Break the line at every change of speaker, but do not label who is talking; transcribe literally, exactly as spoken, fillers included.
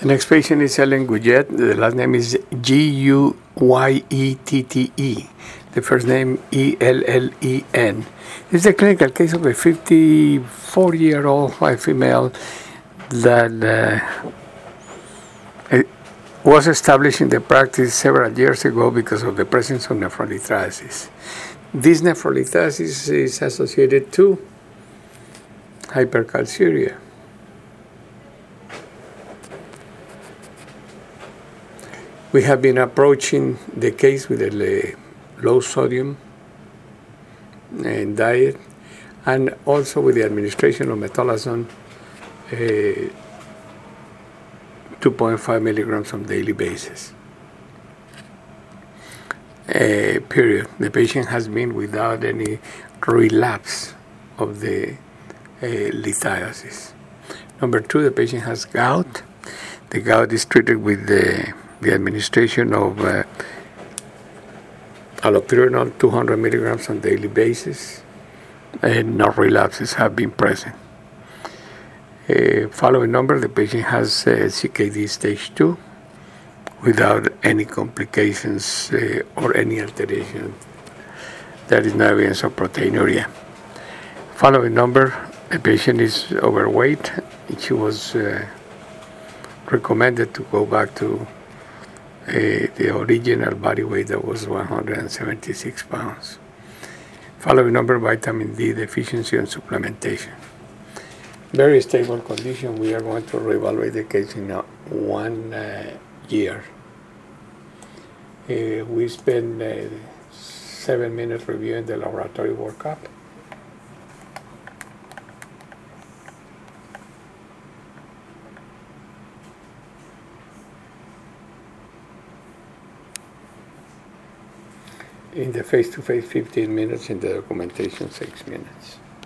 The next patient is Ellen Guyette. The last name is G U Y E T T E. The first name E L L E N. This is a clinical case of a fifty-four-year-old white female that uh, was established in the practice several years ago because of the presence of nephrolithiasis. This nephrolithiasis is associated to hypercalciuria. We have been approaching the case with a low sodium and diet, and also with the administration of metolazone, uh, two point five milligrams on a daily basis. Uh, period. The patient has been without any relapse of the uh, lithiasis. Number two, the patient has gout. The gout is treated with the, the administration of uh, allopurinol, two hundred milligrams on a daily basis, and no relapses have been present. Uh, following number, the patient has uh, C K D stage two without any complications uh, or any alteration. There is no evidence of proteinuria. Following number, the patient is overweight. She was uh, recommended to go back to uh, the original body weight that was one hundred seventy-six pounds. Following number, vitamin D deficiency and supplementation. Very stable condition. We are going to reevaluate the case in uh, one uh, year. Uh, we spent uh, seven minutes reviewing the laboratory workup. In the face-to-face, fifteen minutes. In the documentation, six minutes.